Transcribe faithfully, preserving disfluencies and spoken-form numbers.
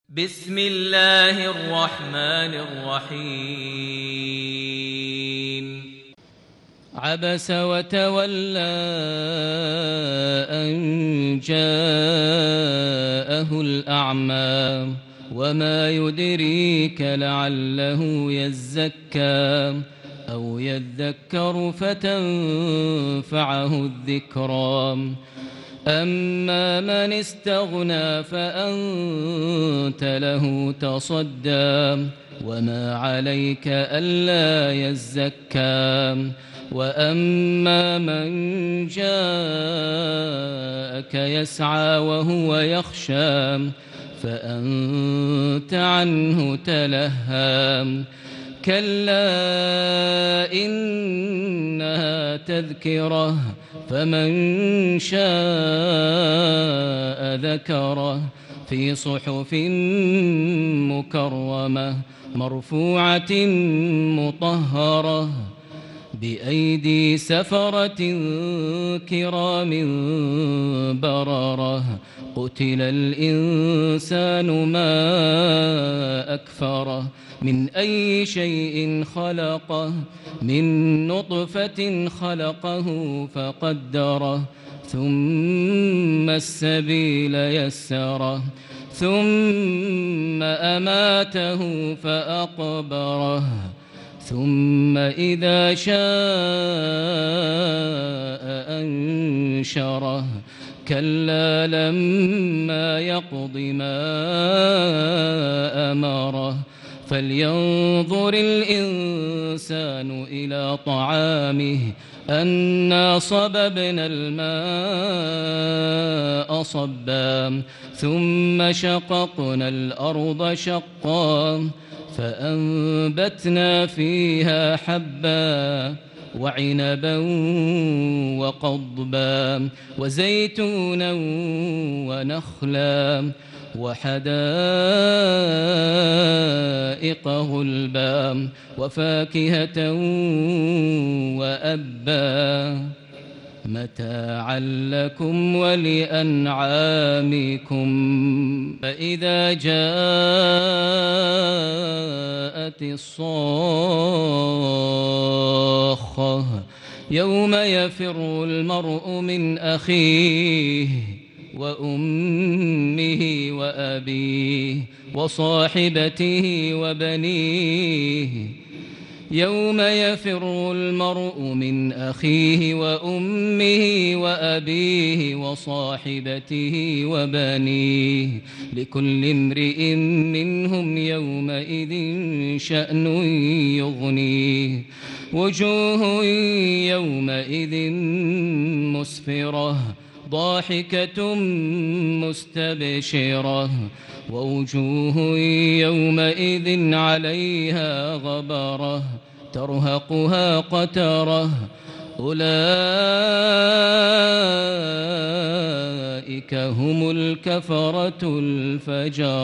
بسم الله الرحمن الرحيم عبس وتولى أن جاءه الأعمى وما يدريك لعله يزكى أو يذكر فتنفعه الذكرى أما من استغنى فأنت له تصدى وما عليك ألا يزكى وأما من جاءك يسعى وهو يخشى فأنت عنه تلهى كلا إنها تذكرة فمن شاء ذكره في صحف مكرمة مرفوعة مطهرة بأيدي سفرة كرام بررة قتل الإنسان ما أكفره من أي شيء خلقه من نطفة خلقه فقدره ثم السبيل يسره ثم أماته فأقبره ثم إذا شاء أنشره كلا لما يقض ما أمره فلينظر الإنسان إلى طعامه أنا صببنا الماء صبا ثم شققنا الأرض شقا فأنبتنا فيها حبا وعنبا وقضبا وزيتونا ونخلا وحدائق غلبا وفاكهة وأبا متاعا لكم ولأنعامكم فإذا جاءت الصاخة يوم يفر المرء من أخيه وأمه وأبيه وصاحبته وبنيه يوم يفر المرء من أخيه وأمه وأبيه وصاحبته وبنيه لكل امرئ منهم يومئذ شأن يغنيه وجوه يومئذ مسفرة ضاحكة مستبشرة ووجوه يومئذ عليها غبرة ترهقها قترة أولئك هم الكفرة الفجرة.